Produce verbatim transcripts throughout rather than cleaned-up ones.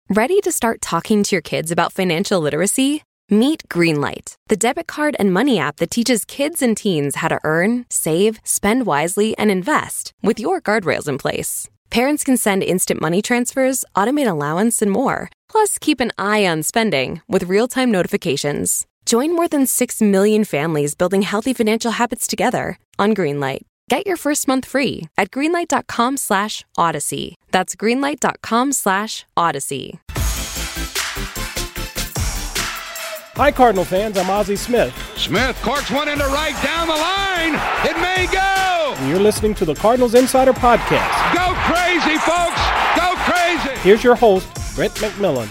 Ready to start talking to your kids about financial literacy? Meet Greenlight, the debit card and money app that teaches kids and teens how to earn, save, spend wisely, and invest with your guardrails in place. Parents can send instant money transfers, automate allowance, and more. Plus, keep an eye on spending with real-time notifications. Join more than six million families building healthy financial habits together on Greenlight. Get your first month free at greenlight.com slash odyssey. That's greenlight.com slash odyssey. Hi, Cardinal fans. I'm Ozzie Smith. Smith corks one into right down the line. It may go. And you're listening to the Cardinals Insider Podcast. Go crazy, folks. Go crazy. Here's your host, Brent McMillan.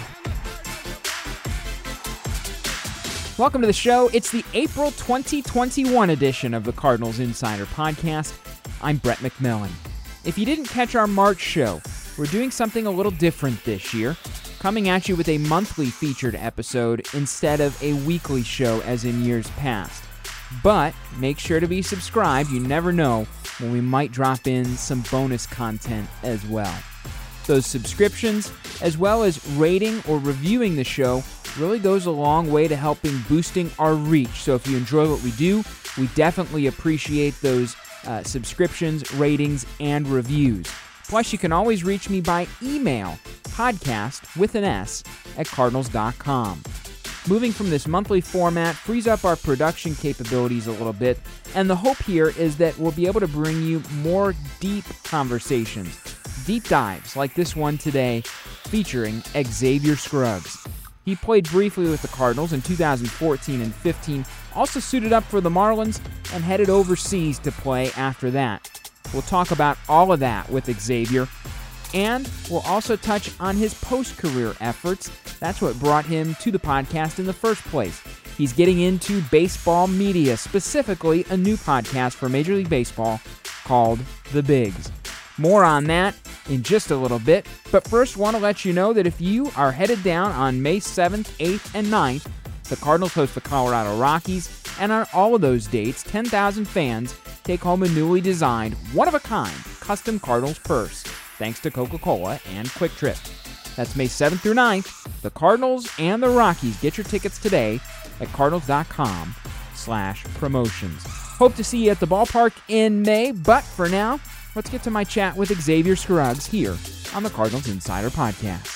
Welcome to the show. It's the April twenty twenty-one edition of the Cardinals Insider Podcast. I'm Brent McMillan. If you didn't catch our March show, we're doing something a little different this year, coming at you with a monthly featured episode instead of a weekly show as in years past. But make sure to be subscribed. You never know when we might drop in some bonus content as well. Those subscriptions, as well as rating or reviewing the show, really goes a long way to helping boosting our reach. So if you enjoy what we do, we definitely appreciate those uh, subscriptions, ratings, and reviews. Plus, you can always reach me by email, podcast with an S at cardinals dot com. Moving from this monthly format frees up our production capabilities a little bit, and the hope here is that we'll be able to bring you more deep conversations, deep dives like this one today featuring Xavier Scruggs. He played briefly with the Cardinals in two thousand fourteen and fifteen, also suited up for the Marlins, and headed overseas to play after that. We'll talk about all of that with Xavier, and we'll also touch on his post-career efforts. That's what brought him to the podcast in the first place. He's getting into baseball media, specifically a new podcast for Major League Baseball called The Bigs. More on that in just a little bit, but first want to let you know that if you are headed down on May seventh, eighth, and ninth, the Cardinals host the Colorado Rockies, and on all of those dates, ten thousand fans take home a newly designed, one-of-a-kind custom Cardinals purse, thanks to Coca-Cola and Quick Trip. That's May seventh through ninth, the Cardinals and the Rockies. Get your tickets today at cardinals dot com slash promotions. Hope to see you at the ballpark in May, but for now, let's get to my chat with Xavier Scruggs here on the Cardinals Insider Podcast.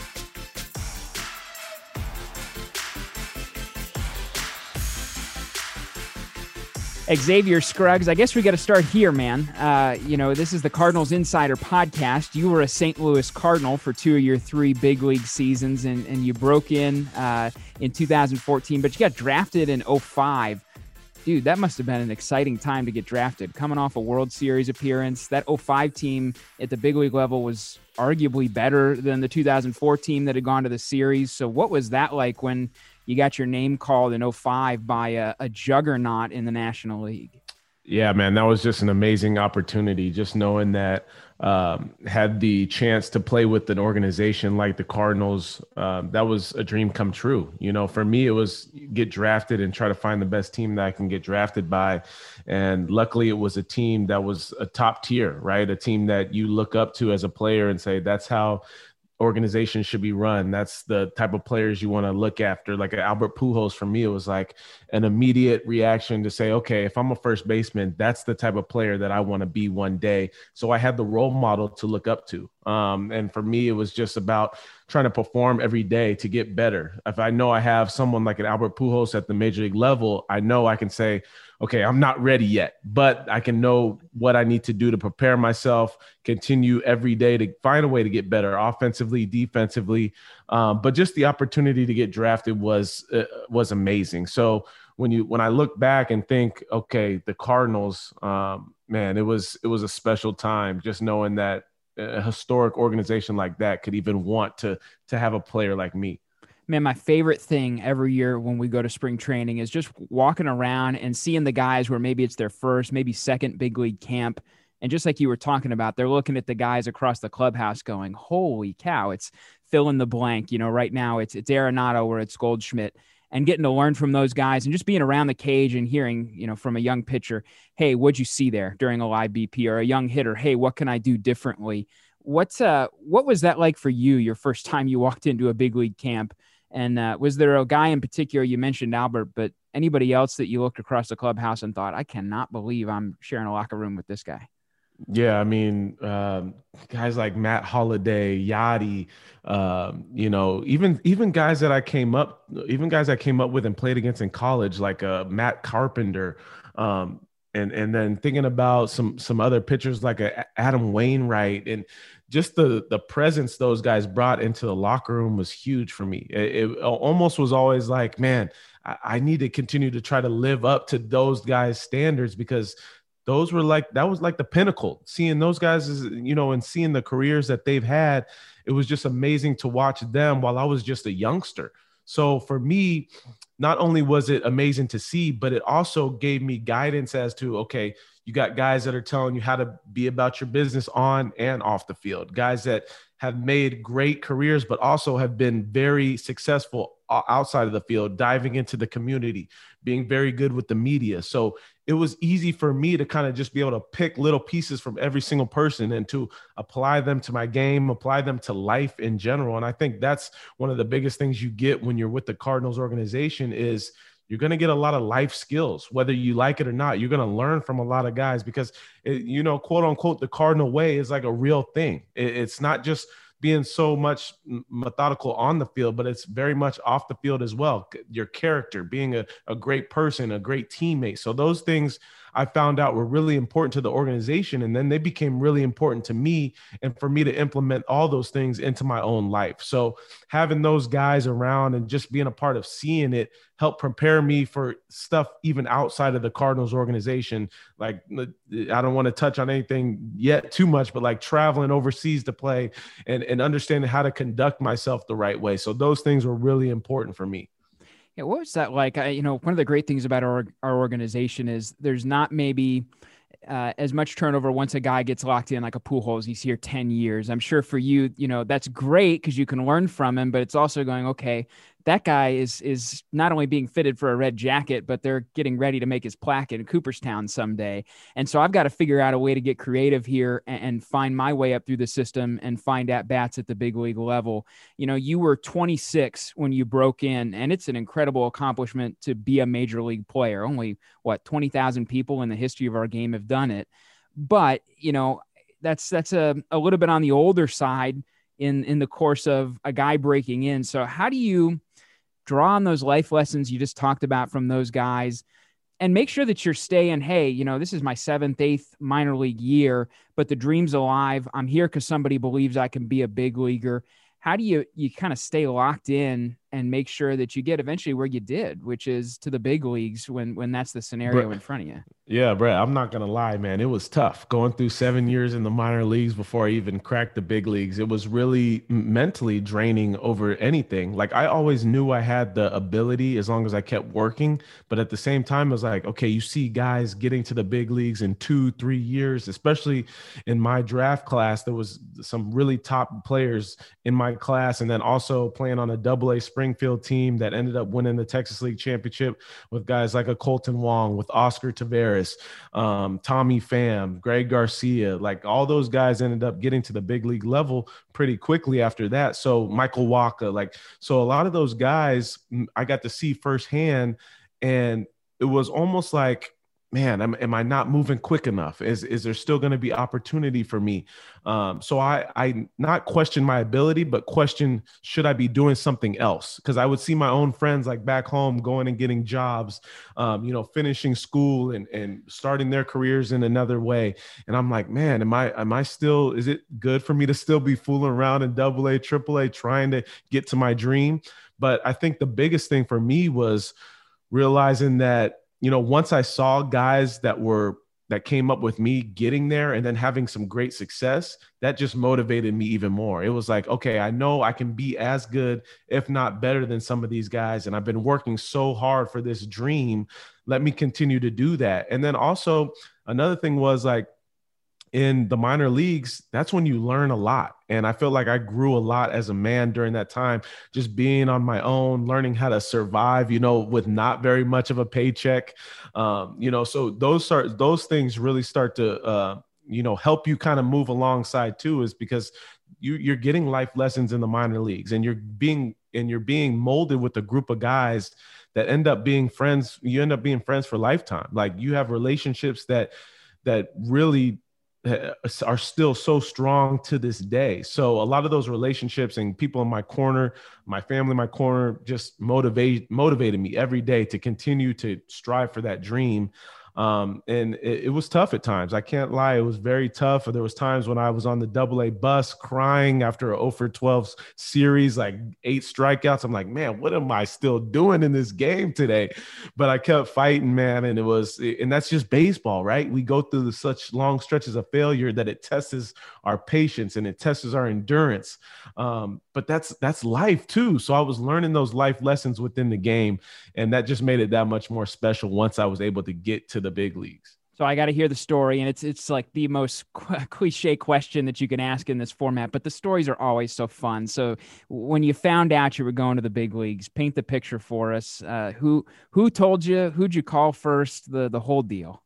Xavier Scruggs, I guess we got to start here, man. Uh, you know, this is the Cardinals Insider Podcast. You were a Saint Louis Cardinal for two of your three big league seasons, and, and you broke in uh, in two thousand fourteen, but you got drafted in oh five. Dude, that must have been an exciting time to get drafted. Coming off a World Series appearance, that oh five team at the big league level was arguably better than the two thousand four team that had gone to the series. So what was that like when you got your name called in oh five by a, a juggernaut in the National League? Yeah, man, that was just an amazing opportunity. Just knowing that um, had the chance to play with an organization like the Cardinals, um, that was a dream come true. You know, for me, it was get drafted and try to find the best team that I can get drafted by. And luckily, it was a team that was a top tier, right? A team that you look up to as a player and say, that's how organization should be run. That's the type of players you want to look after. Like Albert Pujols, for me, it was like an immediate reaction to say, okay, if I'm a first baseman, that's the type of player that I want to be one day. So I had the role model to look up to. Um, and for me, it was just about trying to perform every day to get better. If I know I have someone like an Albert Pujols at the major league level, I know I can say, okay, I'm not ready yet, but I can know what I need to do to prepare myself, continue every day to find a way to get better offensively, defensively. Um, but just the opportunity to get drafted was, uh, was amazing. So when you, when I look back and think, okay, the Cardinals, um, man, it was, it was a special time just knowing that a historic organization like that could even want to, to have a player like me. Man, my favorite thing every year when we go to spring training is just walking around and seeing the guys where maybe it's their first, maybe second big league camp. And just like you were talking about, they're looking at the guys across the clubhouse going, holy cow, it's fill in the blank. You know, right now it's, it's Arenado or it's Goldschmidt, and getting to learn from those guys and just being around the cage and hearing, you know, from a young pitcher, hey, what'd you see there during a live B P, or a young hitter, hey, what can I do differently? What's uh, what was that like for you, your first time you walked into a big league camp? And uh, was there a guy in particular, you mentioned Albert, but anybody else that you looked across the clubhouse and thought, I cannot believe I'm sharing a locker room with this guy? Yeah, I mean, um, guys like Matt Holliday, Yachty, um, you know, even even guys that I came up, even guys I came up with and played against in college, like uh, Matt Carpenter, um, and and then thinking about some some other pitchers like a Adam Wainwright, and just the the presence those guys brought into the locker room was huge for me. It, it almost was always like, man, I, I need to continue to try to live up to those guys' standards, because those were like, that was like the pinnacle. Seeing those guys, is, you know, and seeing the careers that they've had, it was just amazing to watch them while I was just a youngster. So for me, not only was it amazing to see, but it also gave me guidance as to, okay, you got guys that are telling you how to be about your business on and off the field, guys that have made great careers, but also have been very successful outside of the field, diving into the community, being very good with the media. So it was easy for me to kind of just be able to pick little pieces from every single person and to apply them to my game, apply them to life in general. And I think that's one of the biggest things you get when you're with the Cardinals organization is you're going to get a lot of life skills, whether you like it or not. You're going to learn from a lot of guys because, it, you know, quote unquote, the Cardinal way is like a real thing. It, it's not just being so much methodical on the field, but it's very much off the field as well. Your character, being a, a great person, a great teammate. So those things I found out were really important to the organization. And then they became really important to me and for me to implement all those things into my own life. So having those guys around and just being a part of seeing it helped prepare me for stuff even outside of the Cardinals organization. Like, I don't want to touch on anything yet too much, but like traveling overseas to play and, and understanding how to conduct myself the right way. So those things were really important for me. Yeah, what was that like? I, you know, one of the great things about our our organization is there's not maybe uh, as much turnover once a guy gets locked in, like a Pujols. He's here ten years. I'm sure for you, you know, that's great because you can learn from him, but it's also going, okay, that guy is is not only being fitted for a red jacket, but they're getting ready to make his plaque in Cooperstown someday. And so I've got to figure out a way to get creative here and, and find my way up through the system and find at bats at the big league level. You know, you were twenty-six when you broke in, and it's an incredible accomplishment to be a major league player. Only, what, twenty thousand people in the history of our game have done it. But, you know, that's that's a, a little bit on the older side in, in the course of a guy breaking in. So how do you draw on those life lessons you just talked about from those guys and make sure that you're staying, hey, you know, this is my seventh, eighth minor league year, but the dream's alive. I'm here because somebody believes I can be a big leaguer. How do you, you kind of stay locked in and make sure that you get eventually where you did, which is to the big leagues when, when that's the scenario Brett, in front of you? Yeah, Brett, I'm not going to lie, man. It was tough going through seven years in the minor leagues before I even cracked the big leagues. It was really mentally draining over anything. Like, I always knew I had the ability as long as I kept working. But at the same time, it was like, okay, you see guys getting to the big leagues in two, three years, especially in my draft class. There was some really top players in my class, and then also playing on a double A Springfield team that ended up winning the Texas League Championship with guys like a Colton Wong, with Oscar Taveras, um, Tommy Pham, Greg Garcia. Like, all those guys ended up getting to the big league level pretty quickly after that. So Michael Wacha, like, so a lot of those guys I got to see firsthand, and it was almost like, man, am, am I not moving quick enough? Is is there still going to be opportunity for me? Um, so I, I not question my ability, but question, should I be doing something else? Because I would see my own friends like back home going and getting jobs, um, you know, finishing school and, and starting their careers in another way. And I'm like, man, am I, am I still, is it good for me to still be fooling around in double A, triple A, trying to get to my dream? But I think the biggest thing for me was realizing that, you know, once I saw guys that were, that came up with me getting there and then having some great success, that just motivated me even more. It was like, okay, I know I can be as good, if not better than some of these guys. And I've been working so hard for this dream. Let me continue to do that. And then also another thing was like, in the minor leagues, that's when you learn a lot. And I feel like I grew a lot as a man during that time, just being on my own, learning how to survive, you know, with not very much of a paycheck. Um, you know, so those start, those things really start to, uh, you know, help you kind of move alongside too, is because you, you're getting life lessons in the minor leagues, and you're being and you're being molded with a group of guys that end up being friends. You end up being friends for lifetime. Like, you have relationships that that really are still so strong to this day. So a lot of those relationships and people in my corner, my family in my corner, just motivate motivated me every day to continue to strive for that dream. Um, and it, it was tough at times. I can't lie. It was very tough. There was times when I was on the double A bus crying after a oh for twelve series, like eight strikeouts. I'm like, man, what am I still doing in this game today? But I kept fighting, man. And it was, and that's just baseball, right? We go through the, such long stretches of failure that it tests our patience and it tests our endurance. Um, but that's, that's life too. So I was learning those life lessons within the game, and that just made it that much more special once I was able to get to the big leagues. So I got to hear the story, and it's it's like the most cliche question that you can ask in this format, but the stories are always so fun. So when you found out you were going to the big leagues, paint the picture for us. Uh, who who told you? Who'd you call first? The the whole deal.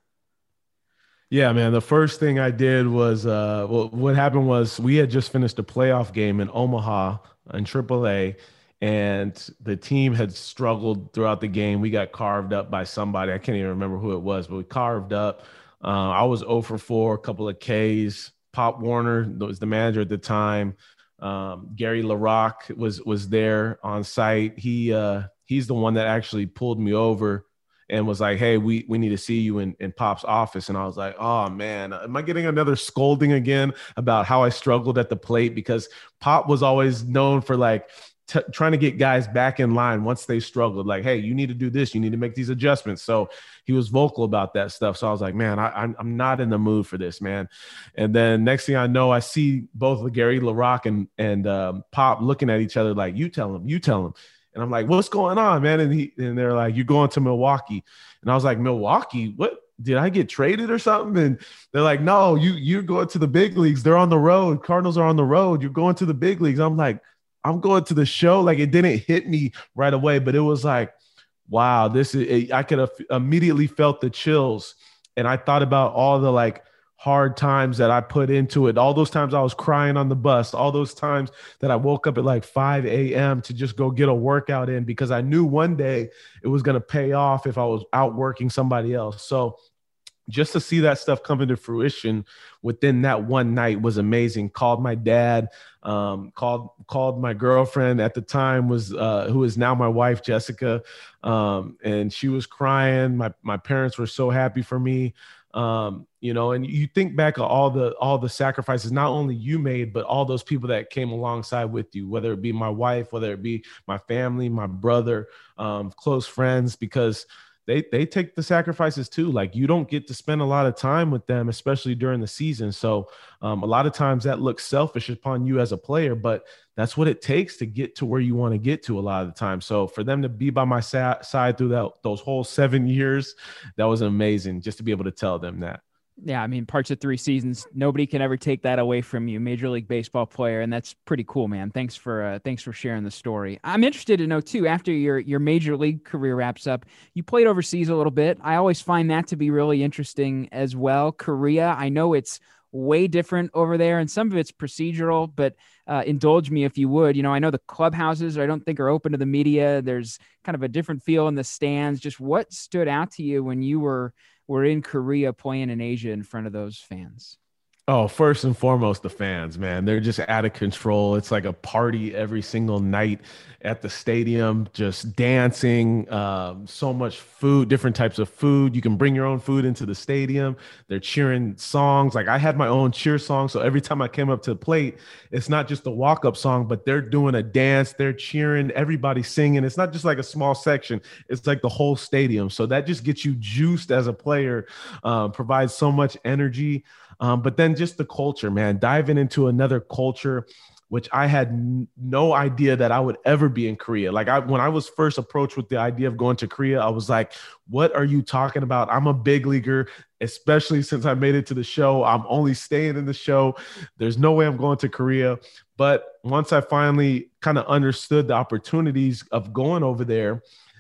Yeah, man. The first thing I did was, uh, well, what happened was we had just finished a playoff game in Omaha in triple A. And the team had struggled throughout the game. We got carved up by somebody. I can't even remember who it was, but we carved up. Uh, I was oh for four, a couple of Ks. Pop Warner was the manager at the time. Um, Gary LaRocque was was there on site. He uh, he's the one that actually pulled me over and was like, hey, we we need to see you in, in Pop's office. And I was like, oh, man, am I getting another scolding again about how I struggled at the plate? Because Pop was always known for, like, T- trying to get guys back in line once they struggled, like, hey, you need to do this, you need to make these adjustments. So he was vocal about that stuff. So I was like, man, I, I'm, I'm not in the mood for this, man. And then next thing I know, I see both Gary LaRocque and, and um, Pop looking at each other like, you tell him, you tell him. And I'm like, what's going on, man? And he and they're like, you're going to Milwaukee. And I was like, Milwaukee? What? Did I get traded or something? And they're like, no, you, you're going to the big leagues. They're on the road. Cardinals are on the road. You're going to the big leagues. I'm like, I'm going to the show. Like, it didn't hit me right away, but it was like, wow, this is, I could have immediately felt the chills. And I thought about all the like hard times that I put into it. All those times I was crying on the bus, all those times that I woke up at like five a.m. to just go get a workout in, because I knew one day it was going to pay off if I was out working somebody else. So just to see that stuff come into fruition within that one night was amazing. Called my dad, um, called called my girlfriend at the time, was uh, who is now my wife, Jessica, um, and she was crying. My my parents were so happy for me, um, you know. And you think back of all the all the sacrifices not only you made, but all those people that came alongside with you, whether it be my wife, whether it be my family, my brother, um, close friends, because They they take the sacrifices too. Like, you don't get to spend a lot of time with them, especially during the season. So um, a lot of times that looks selfish upon you as a player, but that's what it takes to get to where you want to get to a lot of the time. So for them to be by my sa- side through that those whole seven years, that was amazing, just to be able to tell them that. Yeah, I mean, parts of three seasons, nobody can ever take that away from you, Major League Baseball player, and that's pretty cool, man. Thanks for uh, thanks for sharing the story. I'm interested to know too, after your your Major League career wraps up, you played overseas a little bit. I always find that to be really interesting as well. Korea, I know it's way different over there, and some of it's procedural, but uh, indulge me if you would. You know, I know the clubhouses, I don't think, are open to the media. There's kind of a different feel in the stands. Just what stood out to you when you were were in Korea playing in Asia in front of those fans? Oh, first and foremost, the fans, man, they're just out of control. It's like a party every single night at the stadium, just dancing, um, so much food, different types of food. You can bring your own food into the stadium. They're cheering songs. Like, I had my own cheer song. So every time I came up to the plate, it's not just the walk-up song, but they're doing a dance. They're cheering, everybody singing. It's not just like a small section. It's like the whole stadium. So that just gets you juiced as a player, uh, provides so much energy. Um, but then just the culture, man, diving into another culture, which I had n- no idea that I would ever be in Korea. Like, I, when I was first approached with the idea of going to Korea, I was like, what are you talking about? I'm a big leaguer, especially since I made it to the show. I'm only staying in the show. There's no way I'm going to Korea. But once I finally kind of understood the opportunities of going over there,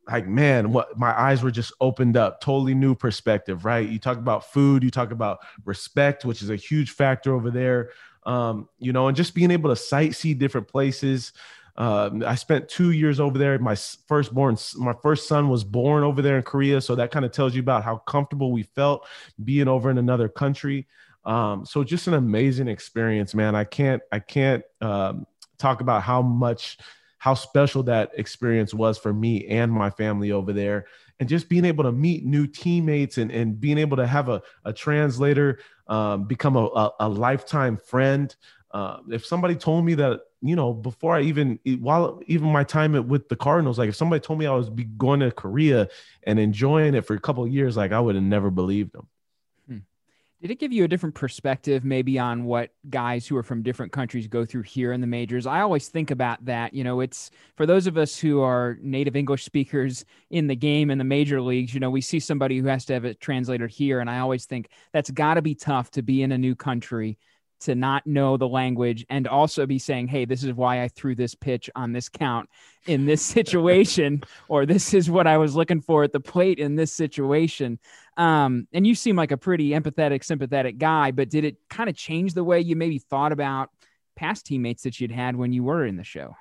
like, man, what my eyes were just opened up, totally new perspective, right? You talk about food, you talk about respect, which is a huge factor over there. Um, you know, and just being able to sightsee different places. Um, I spent two years over there. My firstborn, my first son was born over there in Korea. So that kind of tells you about how comfortable we felt being over in another country. Um, so just an amazing experience, man. I can't, I can't um, talk about how much, how special that experience was for me and my family over there. And just being able to meet new teammates and, and being able to have a, a translator um, become a, a, a lifetime friend. Uh, if somebody told me that, you know, before I even, while even my time at, with the Cardinals, like if somebody told me I was be going to Korea and enjoying it for a couple of years, like I would have never believed them. Hmm. Did it give you a different perspective maybe on what guys who are from different countries go through here in the majors? I always think about that. You know, it's for those of us who are native English speakers in the game in the major leagues, you know, we see somebody who has to have a translator here. And I always think that's got to be tough to be in a new country, to not know the language and also be saying, hey, this is why I threw this pitch on this count in this situation, or this is what I was looking for at the plate in this situation. Um, and you seem like a pretty empathetic, sympathetic guy, but did it kind of change the way you maybe thought about past teammates that you'd had when you were in the show?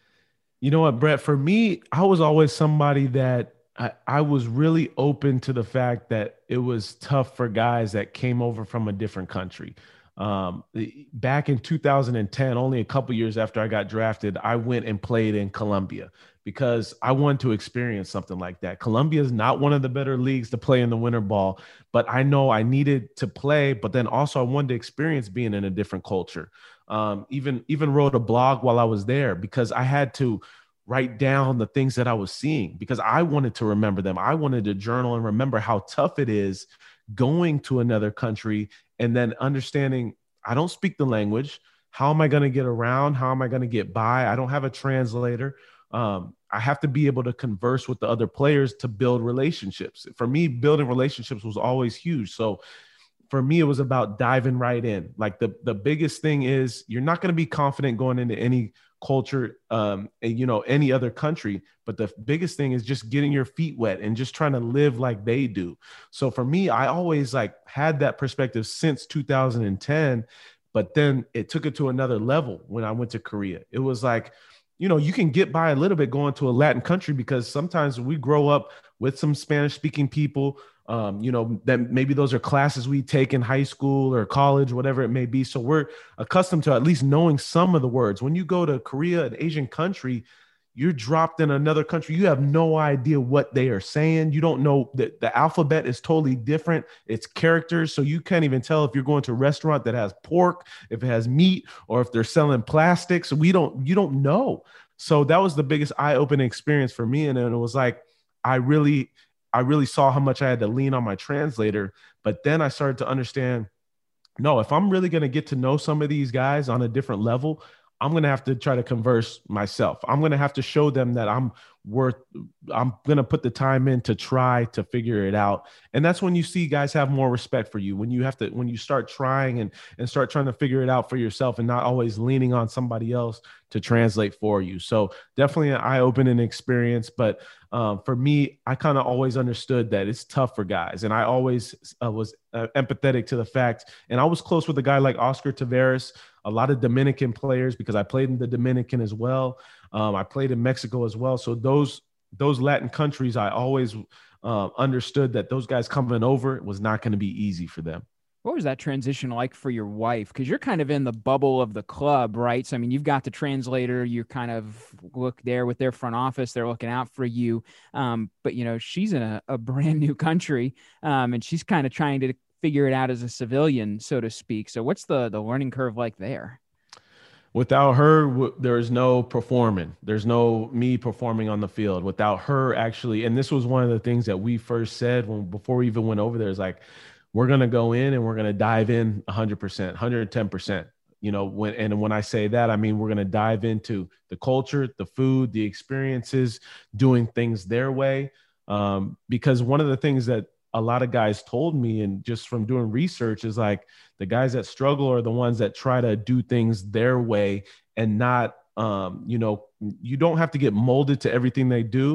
You know what, Brett, for me, I was always somebody that I, I was really open to the fact that it was tough for guys that came over from a different country. Um, back in two thousand ten, only a couple years after I got drafted, I went and played in Colombia because I wanted to experience something like that. Colombia is not one of the better leagues to play in the winter ball, but I know I needed to play, but then also I wanted to experience being in a different culture. Um, even, even wrote a blog while I was there because I had to write down the things that I was seeing because I wanted to remember them. I wanted to journal and remember how tough it is going to another country and then understanding I don't speak the language. How am I going to get around? How am I going to get by? I don't have a translator. Um, I have to be able to converse with the other players to build relationships. For me, building relationships was always huge. So for me, it was about diving right in. Like the, the biggest thing is you're not going to be confident going into any culture, um, and, you know, any other country. But the biggest thing is just getting your feet wet and just trying to live like they do. So for me, I always like had that perspective since two thousand ten, but then it took it to another level when I went to Korea. It was like, you know, you can get by a little bit going to a Latin country because sometimes we grow up with some Spanish speaking people. Um, you know, that maybe those are classes we take in high school or college, whatever it may be. So we're accustomed to at least knowing some of the words. When you go to Korea, an Asian country, you're dropped in another country. You have no idea what they are saying. You don't know that the alphabet is totally different. It's characters. So you can't even tell if you're going to a restaurant that has pork, if it has meat, or if they're selling plastics. We don't, you don't know. So that was the biggest eye-opening experience for me. And then it was like, I really, I really saw how much I had to lean on my translator. But then I started to understand, no, if I'm really going to get to know some of these guys on a different level, I'm going to have to try to converse myself. I'm going to have to show them that I'm worth, I'm going to put the time in to try to figure it out. And that's when you see guys have more respect for you, when you have to, when you start trying and, and start trying to figure it out for yourself and not always leaning on somebody else to translate for you. So definitely an eye-opening experience. But um, for me, I kind of always understood that it's tough for guys. And I always uh, was uh, empathetic to the fact, and I was close with a guy like Oscar Taveras, a lot of Dominican players, because I played in the Dominican as well. Um, I played in Mexico as well. So those those Latin countries, I always uh, understood that those guys coming over was not going to be easy for them. What was that transition like for your wife? Because you're kind of in the bubble of the club, right? So, I mean, you've got the translator. You kind of look there with their front office. They're looking out for you. Um, but, you know, she's in a, a brand new country, um, and she's kind of trying to figure it out as a civilian, so to speak. So what's the the learning curve like there? Without her, w- there's no performing. There's no me performing on the field without her actually. And this was one of the things that we first said when before we even went over there is like, we're going to go in and we're going to dive in one hundred percent, one hundred ten percent. You know, when and when I say that, I mean, we're going to dive into the culture, the food, the experiences, doing things their way. Um, because one of the things that a lot of guys told me, and just from doing research, is like the guys that struggle are the ones that try to do things their way and not, um, you know, you don't have to get molded to everything they do,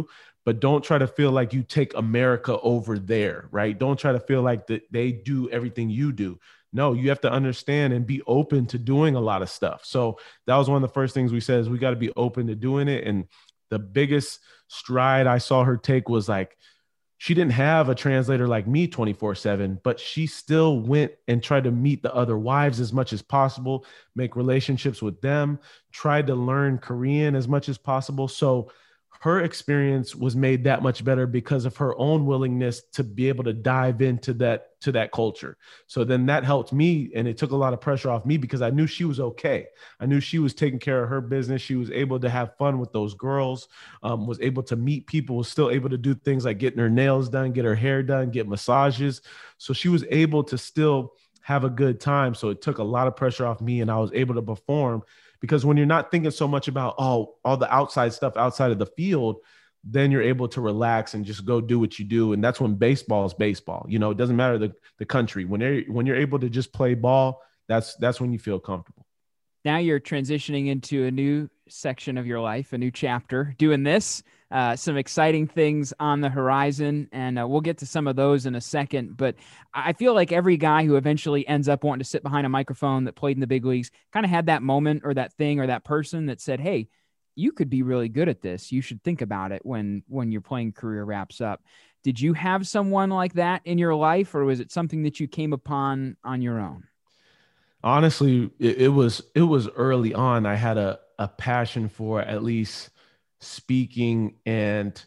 but don't try to feel like you take America over there, right? Don't try to feel like that they do everything you do. No, you have to understand and be open to doing a lot of stuff. So that was one of the first things we said is we got to be open to doing it. And the biggest stride I saw her take was like, she didn't have a translator like me twenty-four seven, but she still went and tried to meet the other wives as much as possible, make relationships with them, tried to learn Korean as much as possible. So her experience was made that much better because of her own willingness to be able to dive into that, to that culture. So then that helped me, and it took a lot of pressure off me because I knew she was okay. I knew she was taking care of her business. She was able to have fun with those girls, um, was able to meet people, was still able to do things like getting her nails done, get her hair done, get massages. So she was able to still have a good time. So it took a lot of pressure off me, and I was able to perform. Because when you're not thinking so much about, oh, all the outside stuff outside of the field, then you're able to relax and just go do what you do. And that's when baseball is baseball. You know, it doesn't matter the, the country. When you're, when you're able to just play ball, that's that's when you feel comfortable. Now you're transitioning into a new section of your life, a new chapter, doing this, uh, some exciting things on the horizon. And uh, we'll get to some of those in a second. But I feel like every guy who eventually ends up wanting to sit behind a microphone that played in the big leagues kind of had that moment or that thing or that person that said, hey, you could be really good at this. You should think about it when, when your playing career wraps up. Did you have someone like that in your life, or was it something that you came upon on your own? Honestly, it, it was it was early on. I had a, a passion for at least speaking and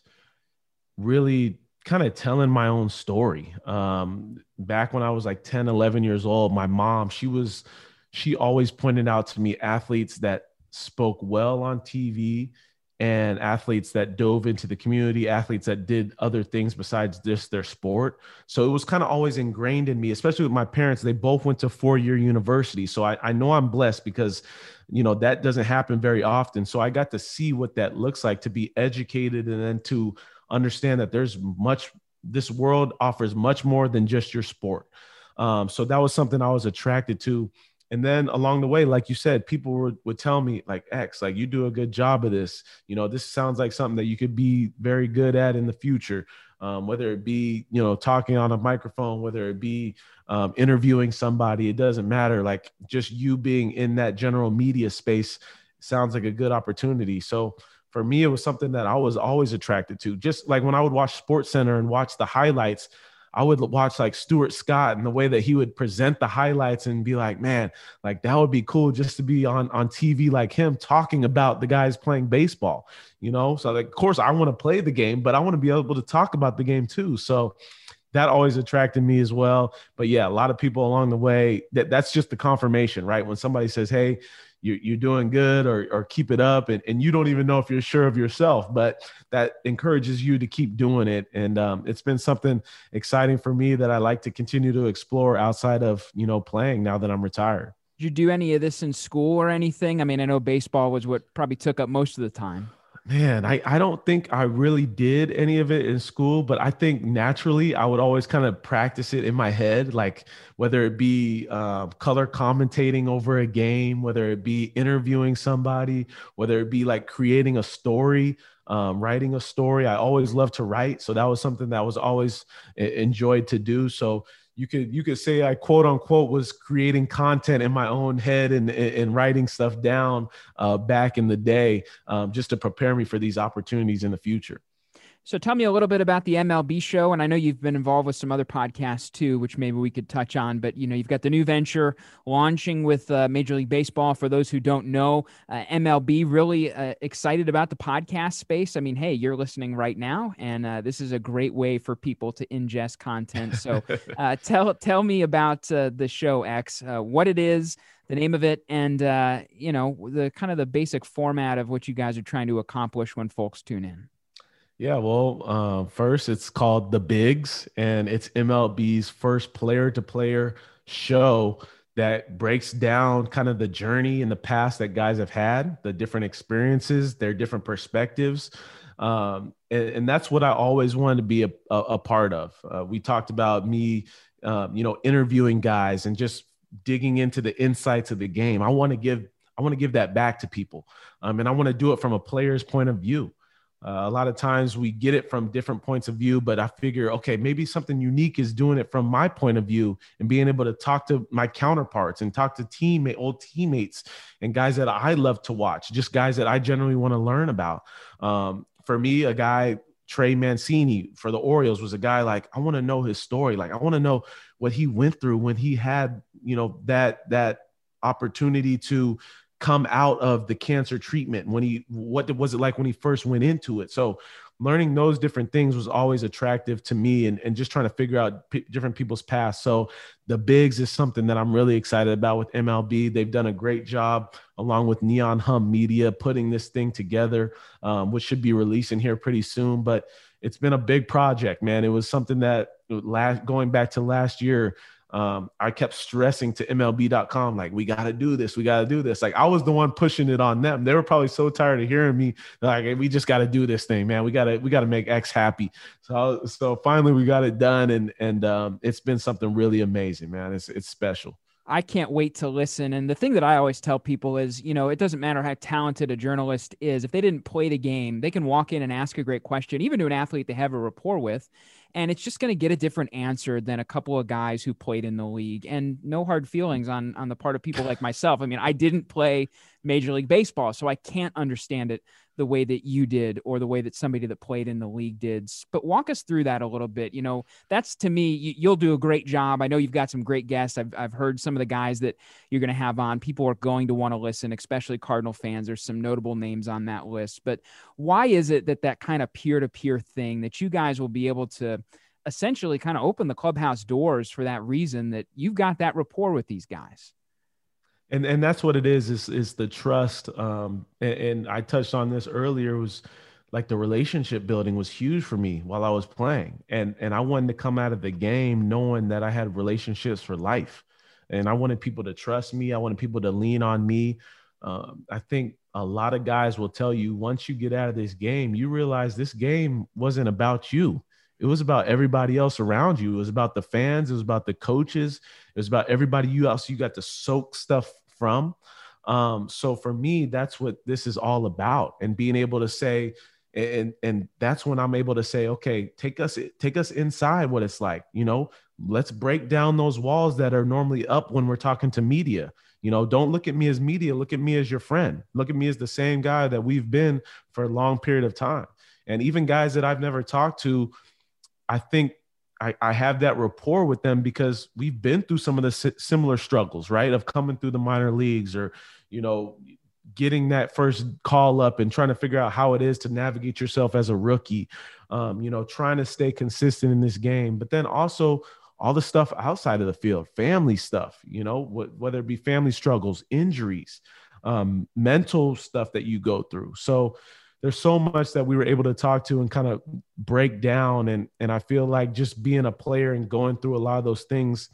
really kind of telling my own story. Um, back when I was like ten, eleven years old, my mom, she was, she always pointed out to me athletes that spoke well on T V and athletes that dove into the community, athletes that did other things besides just their sport. So it was kind of always ingrained in me, especially with my parents. They both went to four-year university. So I, I know I'm blessed because, you know, that doesn't happen very often. So I got to see what that looks like to be educated and then to understand that there's much, this world offers much more than just your sport. Um, so that was something I was attracted to. And then along the way, like you said, people would, would tell me like, X, like you do a good job of this. You know, this sounds like something that you could be very good at in the future, um, whether it be, you know, talking on a microphone, whether it be um, interviewing somebody, it doesn't matter. Like just you being in that general media space sounds like a good opportunity. So for me, it was something that I was always attracted to. Just like when I would watch SportsCenter and watch the highlights, I would watch like Stuart Scott and the way that he would present the highlights and be like, man, like that would be cool just to be on, on T V like him talking about the guys playing baseball, you know? So like, of course I want to play the game, but I want to be able to talk about the game too. So that always attracted me as well. But yeah, a lot of people along the way, that that's just the confirmation, right? When somebody says, hey, you, you're doing good or, or keep it up. And, and you don't even know if you're sure of yourself, but that encourages you to keep doing it. And um, it's been something exciting for me that I like to continue to explore outside of, you know, playing now that I'm retired. Did you do any of this in school or anything? I mean, I know baseball was what probably took up most of the time. Man, I, I don't think I really did any of it in school, but I think naturally I would always kind of practice it in my head, like whether it be uh, color commentating over a game, whether it be interviewing somebody, whether it be like creating a story, um, writing a story. I always loved to write. So that was something that I was always enjoyed to do. So you could you could say I quote unquote was creating content in my own head and, and writing stuff down uh, back in the day um, just to prepare me for these opportunities in the future. So tell me a little bit about the M L B show. And I know you've been involved with some other podcasts too, which maybe we could touch on, but you know, you've got the new venture launching with uh, Major League Baseball. For those who don't know, uh, M L B really uh, excited about the podcast space. I mean, hey, you're listening right now, and uh, this is a great way for people to ingest content. So uh, tell, tell me about uh, the show, X, uh, what it is, the name of it, and uh, you know, the kind of the basic format of what you guys are trying to accomplish when folks tune in. Yeah, well, uh, first it's called The Bigs, and it's M L B's first player-to-player show that breaks down kind of the journey in the past that guys have had, the different experiences, their different perspectives. Um, and, and that's what I always wanted to be a, a, a part of. Uh, we talked about me, um, you know, interviewing guys and just digging into the insights of the game. I want to give, I want to give that back to people. Um, and I want to do it from a player's point of view. Uh, a lot of times we get it from different points of view, but I figure, okay, maybe something unique is doing it from my point of view and being able to talk to my counterparts and talk to teammate, old teammates and guys that I love to watch, just guys that I generally want to learn about. Um, for me, a guy, Trey Mancini for the Orioles, was a guy like, I want to know his story. Like, I want to know what he went through when he had, you know, that, that opportunity to come out of the cancer treatment, when he, what was it like when he first went into it? So learning those different things was always attractive to me, and, and just trying to figure out p- different people's past. So the bigs is something that I'm really excited about with M L B. They've done a great job along with Neon Hum Media putting this thing together, um, which should be releasing here pretty soon. But it's been a big project, man. It was something that last, going back to last year, Um, I kept stressing to M L B dot com, like, we got to do this. We got to do this. Like, I was the one pushing it on them. They were probably so tired of hearing me. Like, hey, we just got to do this thing, man. We got to, we got to make X happy. So, so finally we got it done. And, and, um, it's been something really amazing, man. It's, it's special. I can't wait to listen. And the thing that I always tell people is, you know, it doesn't matter how talented a journalist is. If they didn't play the game, they can walk in and ask a great question, even to an athlete they have a rapport with, and it's just going to get a different answer than a couple of guys who played in the league. And no hard feelings on, on the part of people like myself. I mean, I didn't play Major League Baseball, so I can't understand it the way that you did, or the way that somebody that played in the league did. But walk us through that a little bit. You know, that's, to me, you, you'll do a great job. I know you've got some great guests. I've, I've heard some of the guys that you're going to have on. People are going to want to listen, especially Cardinal fans. There's some notable names on that list. But why is it that that kind of peer-to-peer thing, that you guys will be able to essentially kind of open the clubhouse doors for that reason, that you've got that rapport with these guys? And and that's what it is, is, is the trust. Um, and, and I touched on this earlier, was like the relationship building was huge for me while I was playing. And, and I wanted to come out of the game knowing that I had relationships for life. And I wanted people to trust me. I wanted people to lean on me. Um, I think a lot of guys will tell you, once you get out of this game, you realize this game wasn't about you. It was about everybody else around you. It was about the fans. It was about the coaches. It was about everybody you else you got to soak stuff from. Um, so for me, that's what this is all about. And being able to say, and, and that's when I'm able to say, okay, take us, take us inside what it's like, you know, let's break down those walls that are normally up when we're talking to media. You know, don't look at me as media, look at me as your friend. Look at me as the same guy that we've been for a long period of time. And even guys that I've never talked to, I think I, I have that rapport with them because we've been through some of the si- similar struggles, right? Of coming through the minor leagues, or, you know, getting that first call up and trying to figure out how it is to navigate yourself as a rookie, um, you know, trying to stay consistent in this game, but then also all the stuff outside of the field, family stuff, you know, wh- whether it be family struggles, injuries, um, mental stuff that you go through. So there's so much that we were able to talk to and kind of break down. And, and I feel like just being a player and going through a lot of those things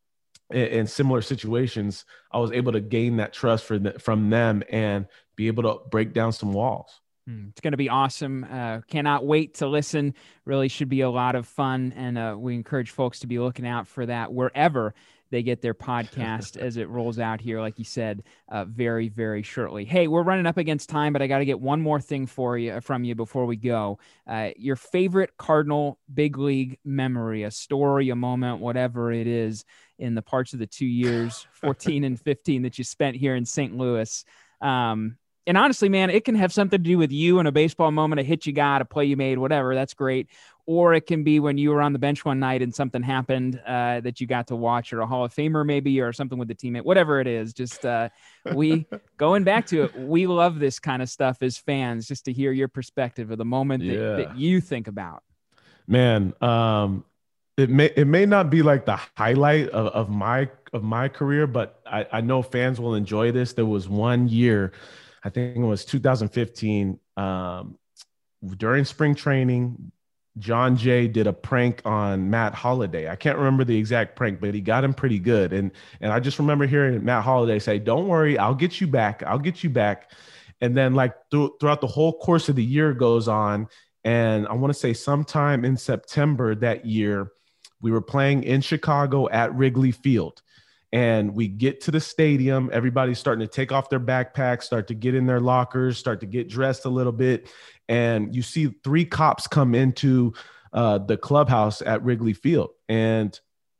in, in similar situations, I was able to gain that trust for the, from them and be able to break down some walls. It's going to be awesome. Uh, cannot wait to listen. Really should be a lot of fun. And uh, we encourage folks to be looking out for that wherever they get their podcast as it rolls out here, like you said, uh, very, very shortly. Hey, we're running up against time, but I got to get one more thing for you from you before we go. Uh, your favorite Cardinal big league memory, a story, a moment, whatever it is, in the parts of the two years, fourteen and fifteen, that you spent here in Saint Louis. Um, And honestly, man, it can have something to do with you and a baseball moment, a hit you got, a play you made, whatever. That's great. Or it can be when you were on the bench one night and something happened uh, that you got to watch, or a Hall of Famer maybe, or something with the teammate, whatever it is. Just uh, we going back to it, we love this kind of stuff as fans, just to hear your perspective of the moment that, yeah. that you think about. Man, um, it may it may not be like the highlight of, of my of my career, but I, I know fans will enjoy this. There was one year, I think it was two thousand fifteen, um, during spring training, John Jay did a prank on Matt Holliday. I can't remember the exact prank, but he got him pretty good. And, and I just remember hearing Matt Holliday say, "Don't worry, I'll get you back. I'll get you back." And then like th- throughout the whole course of the year goes on. And I want to say sometime in September that year, we were playing in Chicago at Wrigley Field. And we get to the stadium. Everybody's starting to take off their backpacks, start to get in their lockers, start to get dressed a little bit. And you see three cops come into uh, the clubhouse at Wrigley Field. And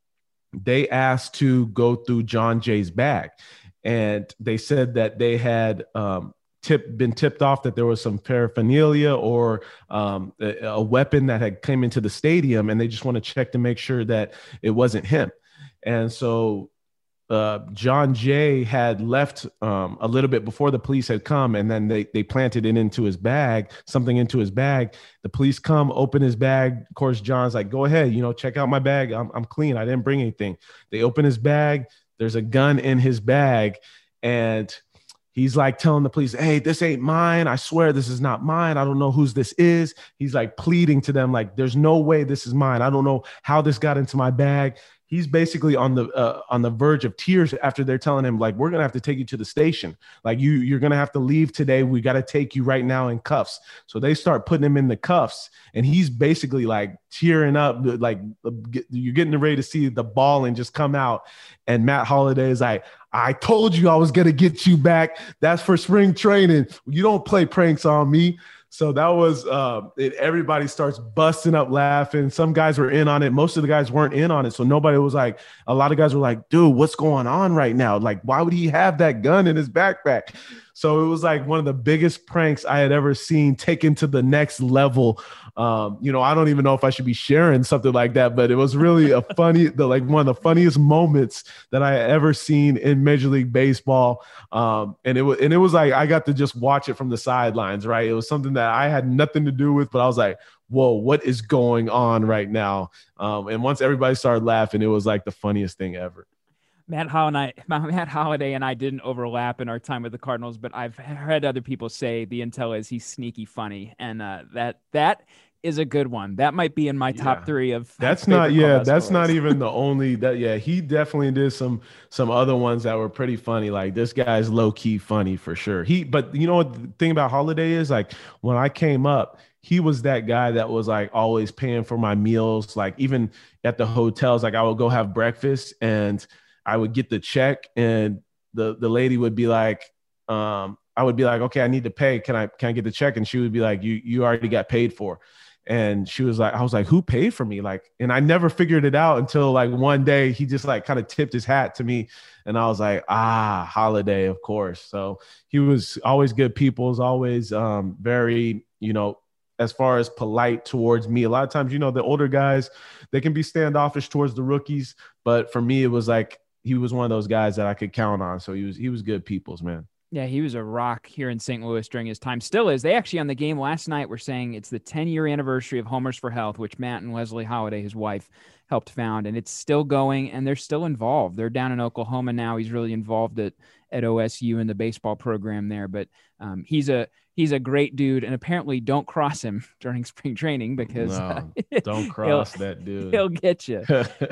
they asked to go through John Jay's bag. And they said that they had um, tip, been tipped off that there was some paraphernalia or um, a, a weapon that had come into the stadium. And they just want to check to make sure that it wasn't him. And so Uh, John Jay had left um, a little bit before the police had come, and then they they planted it into his bag, something into his bag. The police come, open his bag. Of course, John's like, "Go ahead, you know, check out my bag. I'm I'm clean. I didn't bring anything." They open his bag. There's a gun in his bag, and he's like telling the police, "Hey, this ain't mine. I swear this is not mine. I don't know whose this is." He's like pleading to them, like, "There's no way this is mine. I don't know how this got into my bag." He's basically on the uh, on the verge of tears after they're telling him, like, "We're gonna have to take you to the station. Like, you you're gonna have to leave today. We got to take you right now in cuffs." So they start putting him in the cuffs, and he's basically like tearing up, like you're getting ready to see the bawling just come out. And Matt Holliday is like, "I told you I was gonna get you back. That's for spring training. You don't play pranks on me." So that was, uh, it, everybody starts busting up laughing. Some guys were in on it. Most of the guys weren't in on it. So nobody was like, a lot of guys were like, "Dude, what's going on right now? Like, why would he have that gun in his backpack?" So it was like one of the biggest pranks I had ever seen taken to the next level. Um, you know, I don't even know if I should be sharing something like that, but it was really a funny, the, like one of the funniest moments that I had ever seen in Major League Baseball. Um, and it was, and it was like, I got to just watch it from the sidelines, right? It was something that I had nothing to do with, but I was like, whoa, what is going on right now? Um, and once everybody started laughing, it was like the funniest thing ever. Matt Holliday, Matt Holliday and I didn't overlap in our time with the Cardinals, but I've heard other people say the intel is he's sneaky funny, and uh, that that is a good one. That might be in my top yeah. three of. That's not, yeah, that's stories. Not even the only that. Yeah, he definitely did some some other ones that were pretty funny. Like, this guy's low key funny for sure. He, but you know what the thing about Holliday is, like, when I came up, he was that guy that was like always paying for my meals. Like, even at the hotels, like I would go have breakfast and I would get the check, and the the lady would be like, um, I would be like, "Okay, I need to pay. Can I can I get the check?" And she would be like, "You you already got paid for." And she was like, I was like, "Who paid for me?" Like, and I never figured it out until like one day he just like kind of tipped his hat to me, and I was like, ah, Holliday, of course. So he was always good people, was always um, very, you know, as far as polite towards me. A lot of times, you know, the older guys, they can be standoffish towards the rookies, but for me, it was like, he was one of those guys that I could count on. So he was, he was good people's, man. Yeah, he was a rock here in Saint Louis during his time. Still is. They actually, on the game last night, were saying it's the ten-year anniversary of Homers for Health, which Matt and Leslie Holliday, his wife, helped found, and it's still going, and they're still involved. They're down in Oklahoma now. He's really involved at, at O S U in the baseball program there, but um, he's a he's a great dude, and apparently don't cross him during spring training because no, uh, don't cross that dude. He'll get you.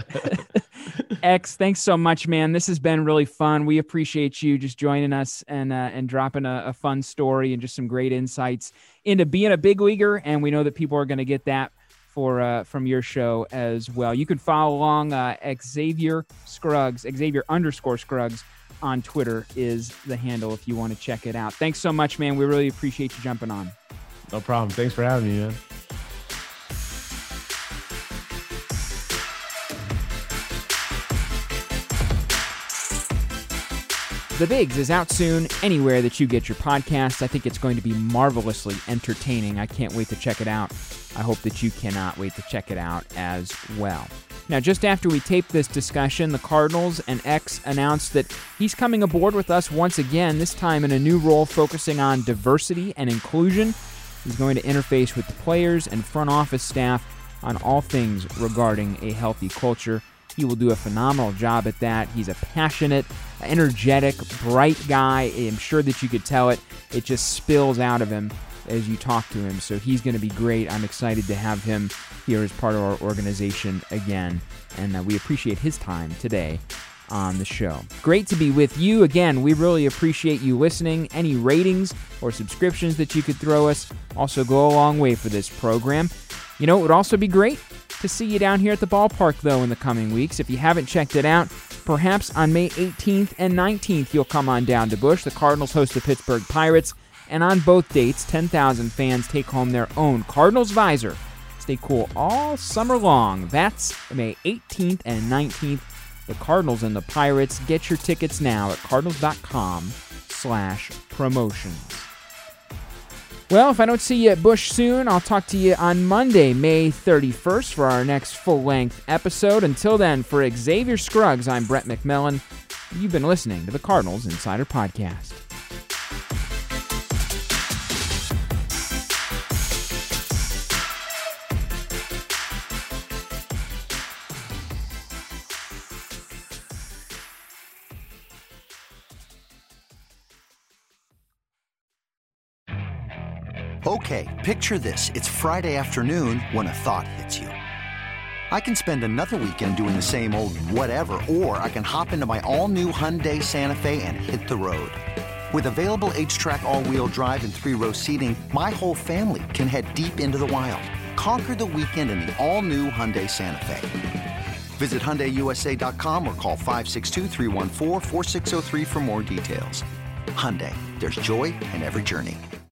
X, thanks so much, man. This has been really fun. We appreciate you just joining us and uh, and dropping a, a fun story and just some great insights into being a big leaguer, and we know that people are going to get that for uh, from your show as well. You can follow along uh, Xavier Scruggs, Xavier underscore Scruggs on Twitter is the handle if you want to check it out. Thanks so much, man. We really appreciate you jumping on. No problem. Thanks for having me, man. The Bigs is out soon anywhere that you get your podcasts. I think it's going to be marvelously entertaining. I can't wait to check it out. I hope that you cannot wait to check it out as well. Now, just after we taped this discussion, the Cardinals and X announced that he's coming aboard with us once again, this time in a new role focusing on diversity and inclusion. He's going to interface with the players and front office staff on all things regarding a healthy culture. He will do a phenomenal job at that. He's a passionate, energetic, bright guy. I'm sure that you could tell it. It just spills out of him as you talk to him. So he's going to be great. I'm excited to have him here as part of our organization again. And uh, we appreciate his time today on the show. Great to be with you. Again, we really appreciate you listening. Any ratings or subscriptions that you could throw us also go a long way for this program. You know, it would also be great to see you down here at the ballpark, though, in the coming weeks. If you haven't checked it out, Perhaps on May eighteenth and nineteenth, you'll come on down to Busch. The Cardinals host the Pittsburgh Pirates, and on both dates, ten thousand fans take home their own Cardinals visor. Stay cool all summer long. That's May eighteenth and nineteenth. The Cardinals and the Pirates. Get your tickets now at cardinals.com slash promotions. Well, if I don't see you at Busch soon, I'll talk to you on Monday, May thirty-first, for our next full-length episode. Until then, for Xavier Scruggs, I'm Brett McMillan. You've been listening to the Cardinals Insider Podcast. Okay, picture this. It's Friday afternoon when a thought hits you. I can spend another weekend doing the same old whatever, or I can hop into my all-new Hyundai Santa Fe and hit the road. With available H-Track all-wheel drive and three-row seating, my whole family can head deep into the wild. Conquer the weekend in the all-new Hyundai Santa Fe. Visit Hyundai U S A dot com or call five six two, three one four, four six zero three for more details. Hyundai, there's joy in every journey.